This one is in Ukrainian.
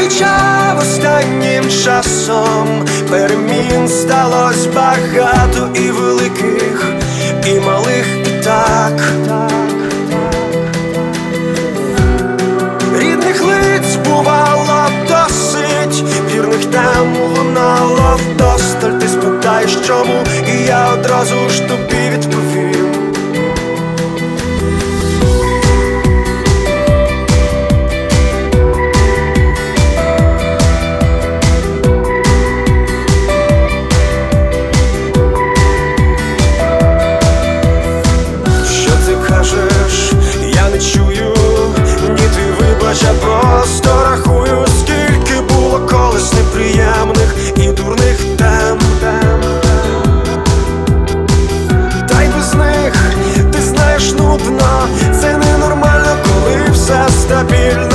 помічав останнім часом, перемін сталось багато, і великих, і малих, і так. Рідних лиць бувало досить, вірних тем лунало вдосталь. Ти спитаєш чому, і я одразу ж тобі відповім. Я не чую, ні ти вибач, я просто рахую, скільки було колись неприємних і дурних тем. Та й без них, ти знаєш, нудно. Це ненормально, коли все стабільно.